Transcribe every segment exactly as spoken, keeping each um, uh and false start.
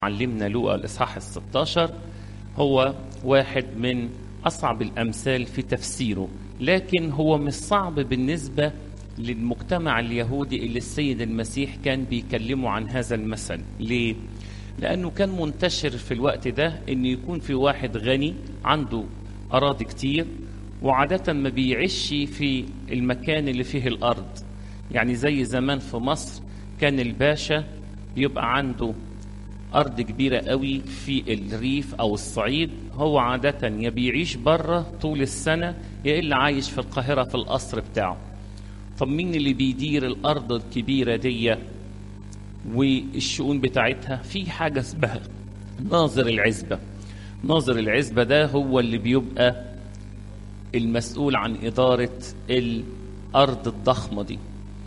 علمنا لوقا الإصحاح الستاشر هو واحد من أصعب الأمثال في تفسيره، لكن هو مش صعب بالنسبة للمجتمع اليهودي اللي السيد المسيح كان بيكلمه عن هذا المثل. ليه؟ لأنه كان منتشر في الوقت ده إن يكون في واحد غني عنده أراضي كتير، وعادة ما بيعيش في المكان اللي فيه الأرض. يعني زي زمان في مصر كان الباشا يبقى عنده أرض كبيرة قوي في الريف أو الصعيد، هو عادة يا بيعيش بره طول السنة يا إلا عايش في القاهرة في القصر بتاعه. طب مين اللي بيدير الأرض الكبيرة دي والشؤون بتاعتها؟ في حاجة اسمها ناظر العزبة. ناظر العزبة ده هو اللي بيبقى المسؤول عن إدارة الأرض الضخمة دي.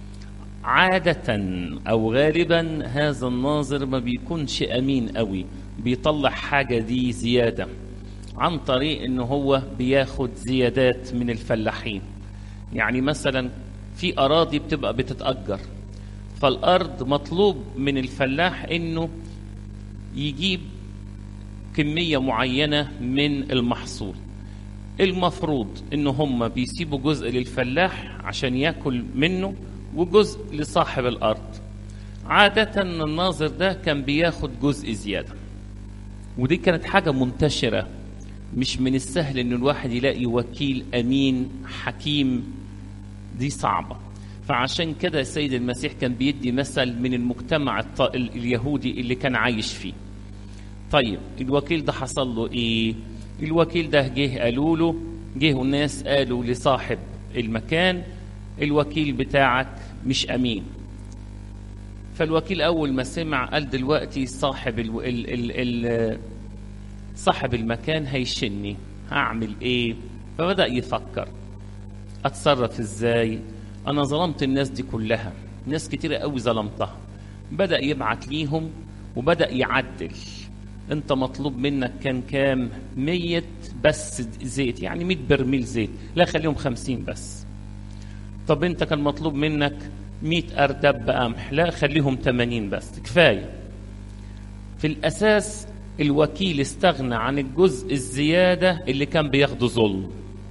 عادة أو غالبا هذا الناظر ما بيكونش أمين قوي، بيطلع حاجة دي زيادة عن طريق إنه هو بياخد زيادات من الفلاحين. يعني مثلا في أراضي بتبقى بتتأجر، فالأرض مطلوب من الفلاح إنه يجيب كمية معينة من المحصول. المفروض إنه هم بيسيبوا جزء للفلاح عشان يأكل منه وجزء لصاحب الأرض. عادة الناظر ده كان بياخد جزء زيادة، ودي كانت حاجة منتشرة. مش من السهل إن الواحد يلاقي وكيل أمين حكيم، دي صعبة. فعشان كده السيد المسيح كان بيدي مثل من المجتمع اليهودي اللي كان عايش فيه. طيب الوكيل ده حصل له إيه؟ الوكيل ده جه قالوا له، جه الناس قالوا لصاحب المكان الوكيل بتاعك مش أمين. فالوكيل أول ما سمع قال دلوقتي صاحب ال ال ال ال صاحب المكان هيشني، هعمل إيه؟ فبدأ يفكر أتصرف إزاي؟ أنا ظلمت الناس دي كلها، ناس كتيرة قوي ظلمتها. بدأ يبعت ليهم وبدأ يعدل. أنت مطلوب منك كان كام؟ مية بس زيت، يعني مية برميل زيت، لا خليهم خمسين بس. طب انت كان مطلوب منك مئة أردب قمح، لا خليهم تمانين بس، كفاية. في الأساس الوكيل استغنى عن الجزء الزيادة اللي كان بياخده ظلم،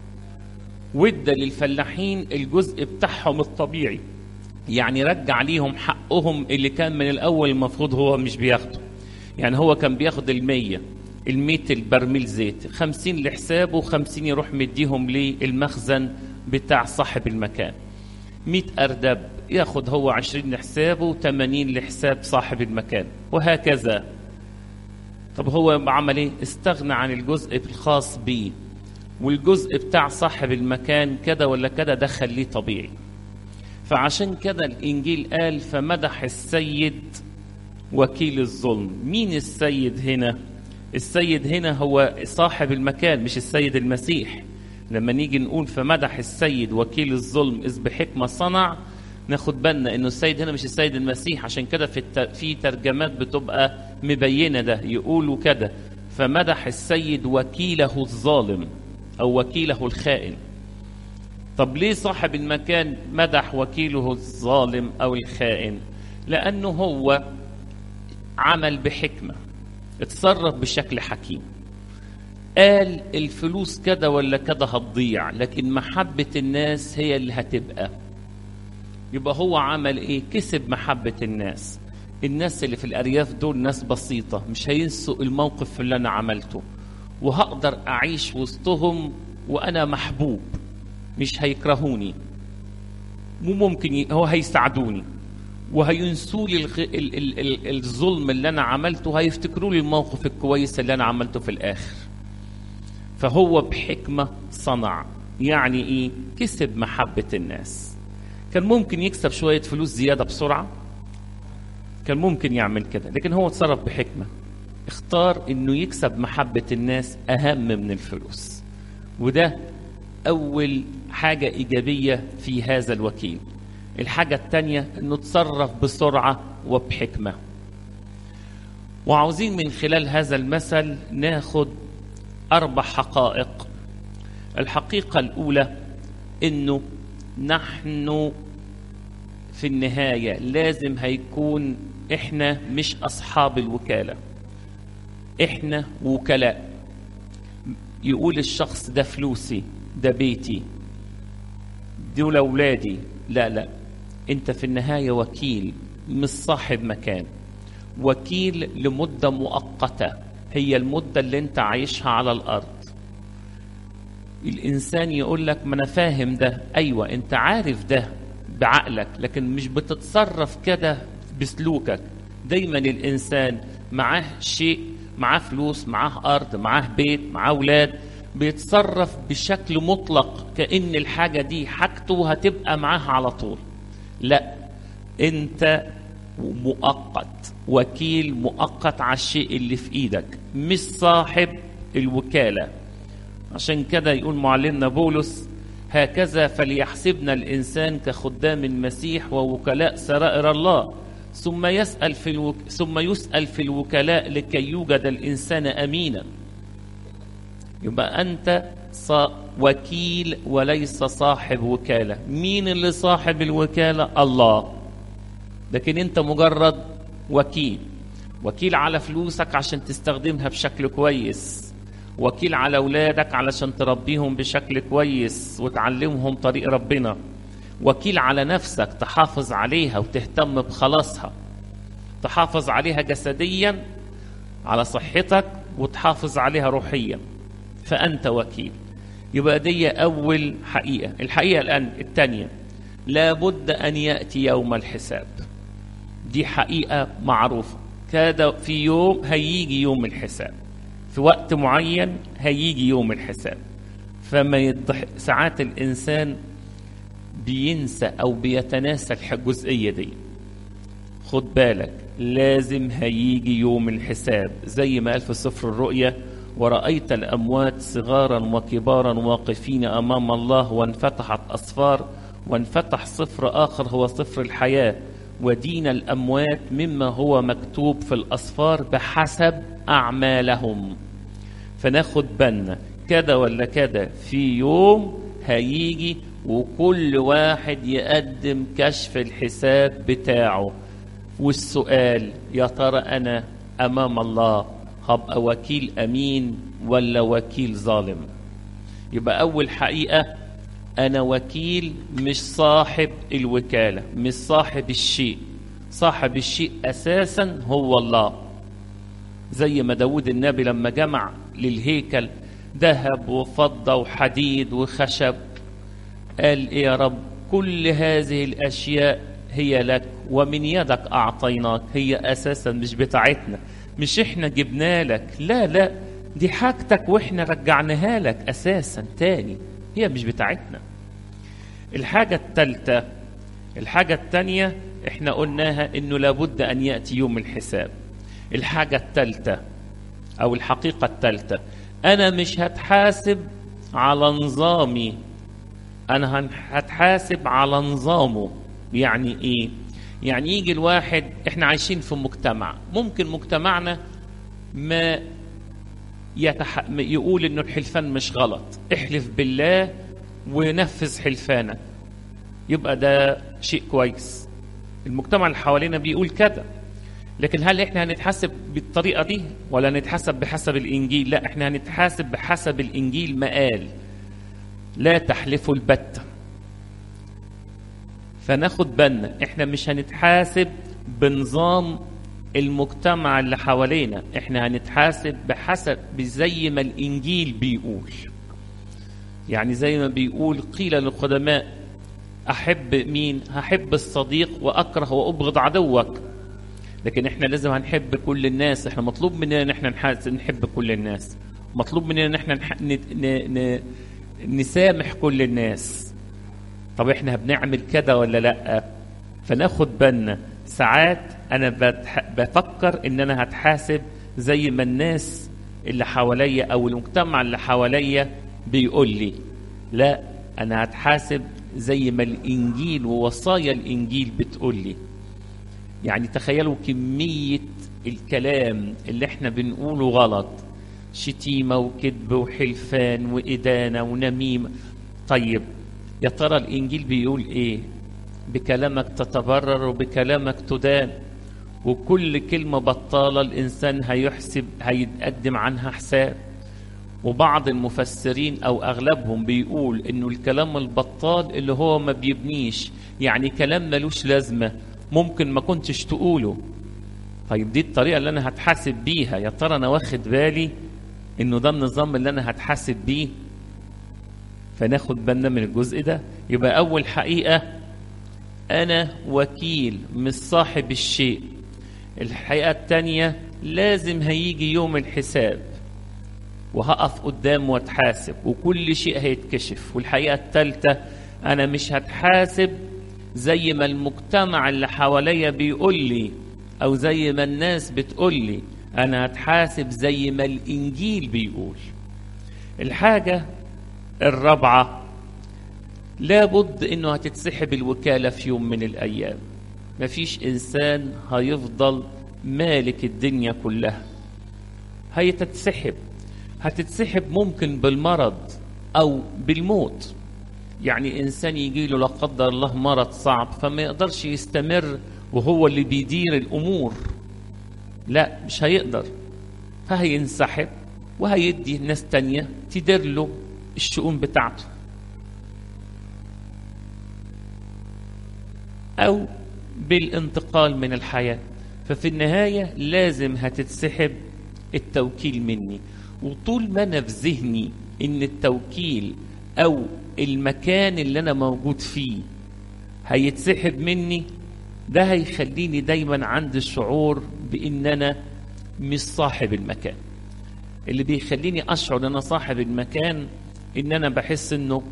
وادى للفلاحين الجزء بتاعهم الطبيعي، يعني رجع ليهم حقهم اللي كان من الأول المفروض هو مش بياخده. يعني هو كان بياخد المية المية البرميل زيت، خمسين لحسابه، خمسين يروح مديهم للمخزن بتاع صاحب المكان. مئة أردب ياخد هو عشرين لحسابه وثمانين لحساب صاحب المكان، وهكذا. طب هو عمل ايه؟ استغنى عن الجزء الخاص بيه، والجزء بتاع صاحب المكان كده ولا كده ده خليه طبيعي. فعشان كده الإنجيل قال فمدح السيد وكيل الظلم. مين السيد هنا؟ السيد هنا هو صاحب المكان مش السيد المسيح. لما نيجي نقول فمدح السيد وكيل الظلم إذ بحكمة صنع، ناخد بالنا إنه السيد هنا مش السيد المسيح. عشان كده في الت... في ترجمات بتبقى مبينة ده، يقولوا كده فمدح السيد وكيله الظالم أو وكيله الخائن. طب ليه صاحب المكان مدح وكيله الظالم أو الخائن؟ لأنه هو عمل بحكمة، اتصرف بشكل حكيم. قال الفلوس كده ولا كده هتضيع، لكن محبة الناس هي اللي هتبقى. يبقى هو عمل ايه؟ كسب محبة الناس. الناس اللي في الأرياف دول ناس بسيطة، مش هينسوا الموقف اللي أنا عملته، وهقدر أعيش وسطهم وأنا محبوب، مش هيكرهوني، وممكن ي... هو هيساعدوني وهينسوا لي الغ... ال... ال... ال... الظلم اللي أنا عملته، هيفتكروا لي الموقف الكويس اللي أنا عملته في الآخر. فهو بحكمة صنع. يعني إيه؟ كسب محبة الناس. كان ممكن يكسب شوية فلوس زيادة بسرعة، كان ممكن يعمل كده، لكن هو اتصرف بحكمة، اختار إنه يكسب محبة الناس أهم من الفلوس. وده أول حاجة إيجابية في هذا الوكيل. الحاجة التانية إنه تصرف بسرعة وبحكمة. وعاوزين من خلال هذا المثل ناخد أربع حقائق. الحقيقة الأولى إنه نحن في النهاية لازم هيكون إحنا مش أصحاب الوكالة، احنا وكلاء. يقول الشخص ده فلوسي، ده بيتي، دول اولادي. لا لا، انت في النهاية وكيل، مش صاحب مكان. وكيل لمدة مؤقتة، هي المدة اللي انت عايشها على الارض. الانسان يقول لك ما انا فاهم ده، ايوه انت عارف ده بعقلك، لكن مش بتتصرف كده بسلوكك. دايما الانسان معاه شيء، معاه فلوس، معاه ارض، معاه بيت، معاه اولاد، بيتصرف بشكل مطلق كأن الحاجة دي حاجته هتبقى معاه على طول. لا، انت مؤقت، وكيل مؤقت على الشيء اللي في ايدك، مش صاحب الوكالة. عشان كده يقول معلمنا بولس: هكذا فليحسبنا الإنسان كخدام المسيح ووكلاء سرائر الله، ثم يسأل في الوك... ثم يسأل في الوكلاء لكي يوجد الإنسان أمينا. يبقى أنت صا... وكيل وليس صاحب وكالة. مين اللي صاحب الوكالة؟ الله. لكن أنت مجرد وكيل. وكيل على فلوسك عشان تستخدمها بشكل كويس، وكيل على أولادك علشان تربيهم بشكل كويس وتعلمهم طريق ربنا، وكيل على نفسك تحافظ عليها وتهتم بخلاصها، تحافظ عليها جسديا على صحتك وتحافظ عليها روحيا، فأنت وكيل. يبقى دي أول حقيقة. الحقيقة الآن الثانية: لابد أن يأتي يوم الحساب. دي حقيقة معروفة، كاد في يوم هيجي يوم الحساب، في وقت معين هيجي يوم الحساب. فما يضح ساعات الإنسان بينسى أو بيتناسى الجزئية دي. خد بالك، لازم هيجي يوم الحساب، زي ما قال في سفر الرؤيا: ورأيت الأموات صغارا وكبارا واقفين أمام الله، وانفتحت أسفار، وانفتح سفر آخر هو سفر الحياة، ودين الأموات مما هو مكتوب في الأسفار بحسب أعمالهم. فناخد بالنا كده ولا كده، في يوم هيجي وكل واحد يقدم كشف الحساب بتاعه. والسؤال: يا ترى أنا أمام الله هبقى وكيل أمين ولا وكيل ظالم؟ يبقى أول حقيقة: أنا وكيل مش صاحب الوكالة، مش صاحب الشيء. صاحب الشيء أساسا هو الله. زي ما داود النبي لما جمع للهيكل ذهب وفضة وحديد وخشب، قال إيه يا رب؟ كل هذه الأشياء هي لك ومن يدك أعطيناك. هي أساسا مش بتاعتنا، مش إحنا جبنا لك، لا لا، دي حاجتك وإحنا رجعناها لك أساسا تاني، هي مش بتاعتنا. الحاجة الثالثة، الحاجة الثانية إحنا قلناها إنه لابد أن يأتي يوم الحساب. الحاجة الثالثة أو الحقيقة الثالثة: أنا مش هتحاسب على نظامي، أنا هتحاسب على نظامه. يعني إيه؟ يعني يجي الواحد، إحنا عايشين في مجتمع، ممكن مجتمعنا ما يتح... يقول إنه الحلفان مش غلط، احلف بالله ونفذ حلفانك، يبقى ده شيء كويس. المجتمع اللي حوالينا بيقول كده. لكن هل احنا هنتحاسب بالطريقة دي ولا هنتحاسب بحسب الإنجيل؟ لا، احنا هنتحاسب بحسب الإنجيل. ما قال: لا تحلفوا البتة. فناخد بالنا، احنا مش هنتحاسب بنظام المجتمع اللي حوالينا، احنا هنتحاسب بحسب زي ما الإنجيل بيقول. يعني زي ما بيقول: قيل للقدماء أحب مين؟ هحب الصديق وأكره وأبغض عدوك. لكن احنا لازم هنحب كل الناس. احنا مطلوب مننا ان احنا نحب كل الناس، مطلوب مننا ان احنا نح... ن... ن... ن... نسامح كل الناس. طب احنا بنعمل كده ولا لا؟ فناخد بالنا. ساعات انا بتح... بفكر ان انا هتحاسب زي ما الناس اللي حواليا او المجتمع اللي حواليا بيقول لي، لا، انا هتحاسب زي ما الانجيل ووصايا الانجيل بتقول لي. يعني تخيلوا كمية الكلام اللي احنا بنقوله غلط، شتيمة وكذب وحلفان وإدانة ونميمة. طيب يا ترى الإنجيل بيقول إيه؟ بكلامك تتبرر وبكلامك تدان. وكل كلمة بطالة الإنسان هيحسب هيتقدم عنها حساب. وبعض المفسرين أو أغلبهم بيقول إنه الكلام البطال اللي هو ما بيبنيش، يعني كلام ملوش لازمة ممكن ما كنتش تقوله. طيب دي الطريقة اللي أنا هتحاسب بيها؟ يا ترى أنا واخد بالي إنه ده النظام اللي أنا هتحاسب بيه؟ فناخد بالنا من الجزء ده. يبقى أول حقيقة أنا وكيل مش صاحب الشيء. الحقيقة التانية لازم هيجي يوم الحساب وهقف قدام واتحاسب وكل شيء هيتكشف. والحقيقة التالتة أنا مش هتحاسب زي ما المجتمع اللي حواليا بيقول لي أو زي ما الناس بتقول لي، أنا هتحاسب زي ما الإنجيل بيقول. الحاجة الرابعة لابد إنه هتتسحب الوكالة في يوم من الأيام. مفيش إنسان هيفضل مالك الدنيا كلها، هيتتسحب. هتتسحب ممكن بالمرض أو بالموت. يعني إنسان يجيله لا قدر الله مرض صعب فما يقدرش يستمر وهو اللي بيدير الأمور، لا مش هيقدر، فهينسحب وهيدي ناس تانية تدير له الشؤون بتاعته. أو بالانتقال من الحياة. ففي النهاية لازم هتتسحب التوكيل مني. وطول ما أنا في ذهني إن التوكيل أو المكان اللي أنا موجود فيه هيتسحب مني، ده هيخليني دايما عندي الشعور بإن أنا مش صاحب المكان. اللي بيخليني أشعر أن أنا صاحب المكان إن أنا بحس إنه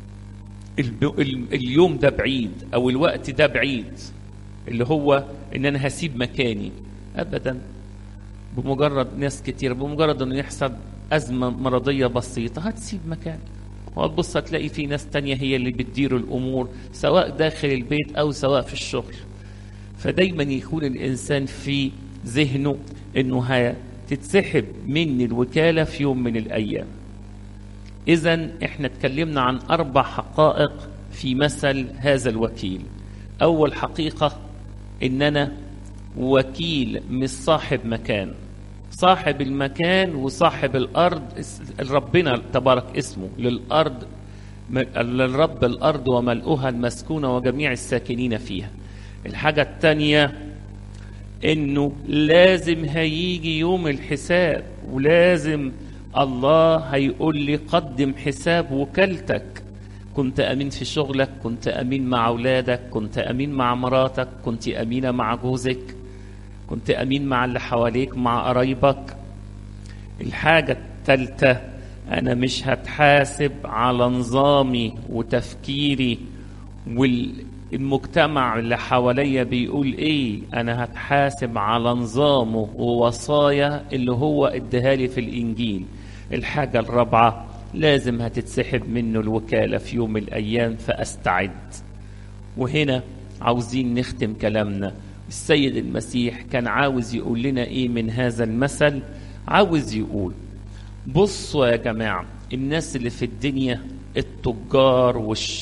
اليوم ده بعيد أو الوقت ده بعيد، اللي هو إن أنا هسيب مكاني. أبدا، بمجرد ناس كتير بمجرد إنه يحصل أزمة مرضية بسيطة هتسيب مكانك وهتبص هتلاقي في ناس تانية هي اللي بتدير الأمور سواء داخل البيت أو سواء في الشغل. فدايما يكون الإنسان في ذهنه إنه هتتسحب مني الوكالة في يوم من الأيام. إذن إحنا اتكلمنا عن أربع حقائق في مثل هذا الوكيل. أول حقيقة إن أنا وكيل مش صاحب مكان. صاحب المكان وصاحب الأرض ربنا تبارك اسمه، للأرض للرب الأرض وملؤها المسكونة وجميع الساكنين فيها. الحاجة الثانية إنه لازم هيجي يوم الحساب، ولازم الله هيقول لي قدم حساب وكالتك. كنت أمين في شغلك، كنت أمين مع أولادك، كنت أمين مع مراتك، كنت أمينة مع جوزك، كنت أمين مع اللي حواليك مع قرايبك. الحاجة الثالثة أنا مش هتحاسب على نظامي وتفكيري والمجتمع اللي حواليا بيقول إيه، أنا هتحاسب على نظامه ووصايا اللي هو ادهالي في الإنجيل. الحاجة الرابعة لازم هتتسحب منه الوكالة في يوم من الأيام فأستعد. وهنا عاوزين نختم كلامنا. السيد المسيح كان عاوز يقول لنا إيه من هذا المثل؟ عاوز يقول بصوا يا جماعة، الناس اللي في الدنيا التجار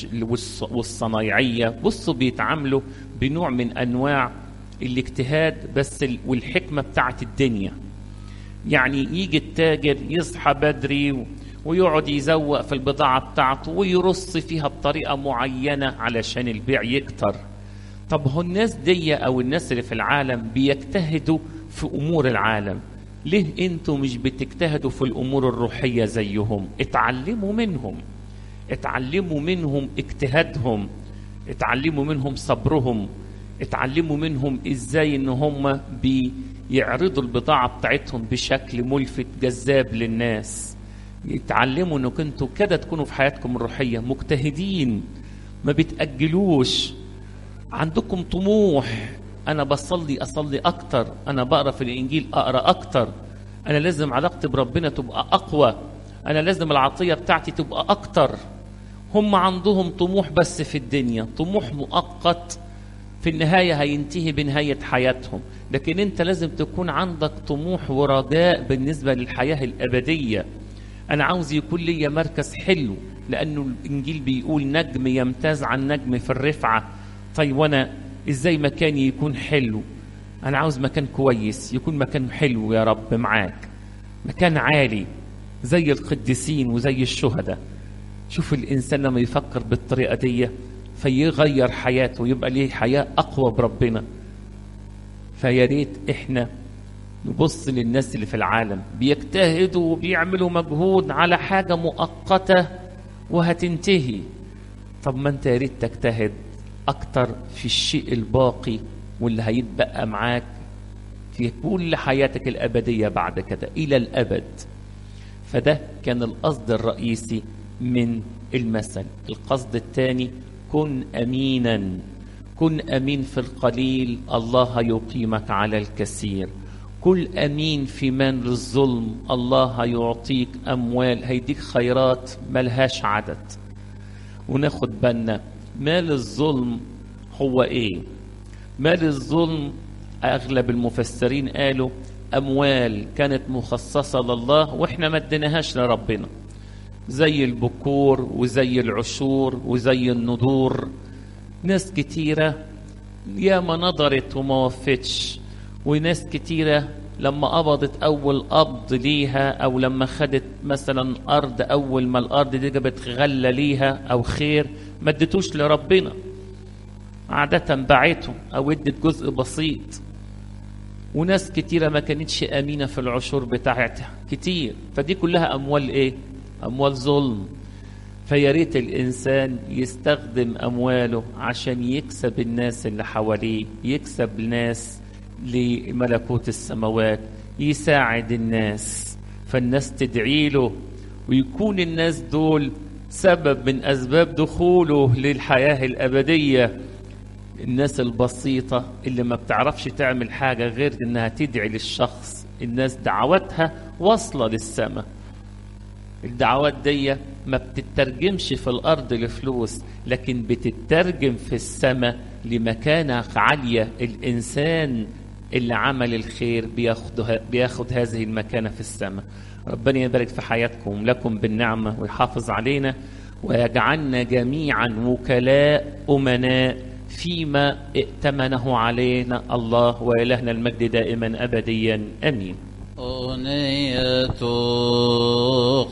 والصنايعية بصوا بيتعاملوا بنوع من أنواع الاجتهاد بس والحكمة بتاعت الدنيا. يعني يجي التاجر يصحى بدري ويقعد يزوق في البضاعة بتاعته ويرص فيها بطريقة معينة علشان البيع يكتر. طب هو الناس دي أو الناس اللي في العالم بيجتهدوا في أمور العالم، ليه انتوا مش بتجتهدوا في الأمور الروحية زيهم؟ اتعلموا منهم، اتعلموا منهم اجتهادهم، اتعلموا منهم صبرهم، اتعلموا منهم ازاي ان هم بيعرضوا البضاعة بتاعتهم بشكل ملفت جذاب للناس. اتعلموا انكم انتوا كده تكونوا في حياتكم الروحية مجتهدين، ما بتأجلوش، عندكم طموح. أنا بصلي أصلي أكتر، أنا بقرأ في الإنجيل أقرأ أكتر، أنا لازم علاقتي بربنا تبقى أقوى، أنا لازم العطية بتاعتي تبقى أكتر. هم عندهم طموح بس في الدنيا، طموح مؤقت في النهاية هينتهي بنهاية حياتهم. لكن أنت لازم تكون عندك طموح ورجاء بالنسبة للحياة الأبدية. أنا عاوز يكون لي مركز حلو، لأنه الإنجيل بيقول نجم يمتاز عن نجم في الرفعة. طيب وأنا إزاي مكاني يكون حلو؟ أنا عاوز مكان كويس، يكون مكان حلو يا رب معاك، مكان عالي زي القديسين وزي الشهداء. شوف الإنسان لما يفكر بالطريقة دي فيغير حياته، يبقى ليه حياة أقوى بربنا. فيا ريت إحنا نبص للناس اللي في العالم بيجتهدوا وبيعملوا مجهود على حاجة مؤقتة وهتنتهي. طب ما انت يا ريت تجتهد اكتر في الشيء الباقي واللي هيتبقى معاك في كل حياتك الابدية بعد كده الى الابد. فده كان القصد الرئيسي من المثل. القصد الثاني كن امينا، كن امين في القليل الله يقيمك على الكثير. كل امين في مال الظلم الله هيعطيك اموال، هيديك خيرات ملهاش عدد. وناخد بالنا مال الظلم هو ايه؟ مال الظلم اغلب المفسرين قالوا اموال كانت مخصصة لله واحنا ما اديناهاش لربنا، زي البكور وزي العشور وزي النذور. ناس كتيرة ياما نظرت وما وفتش، وناس كتيرة لما قبضت أول قبض ليها أو لما خدت مثلا أرض، أول ما الأرض دي جابت غلة ليها أو خير ما ادتوش لربنا، عادة باعته أو ادت جزء بسيط. وناس كتيرة ما كانتش أمينة في العشور بتاعتها كتير، فدي كلها أموال إيه؟ أموال ظلم. فيا ريت الإنسان يستخدم أمواله عشان يكسب الناس اللي حواليه، يكسب الناس لملكوت السماوات، يساعد الناس فالناس تدعي له، ويكون الناس دول سبب من أسباب دخوله للحياة الأبدية. الناس البسيطة اللي ما بتعرفش تعمل حاجة غير إنها تدعي للشخص، الناس دعواتها واصلة للسماء. الدعوات دي ما بتترجمش في الأرض لفلوس، لكن بتترجم في السماء لمكانة عالية. الإنسان اللي عمل الخير بياخد, بياخد هذه المكانة في السماء. ربنا يبارك في حياتكم لكم بالنعمة ويحافظ علينا ويجعلنا جميعا وكلاء أمناء فيما ائتمنه علينا الله، وإلهنا المجد دائما أبديا آمين.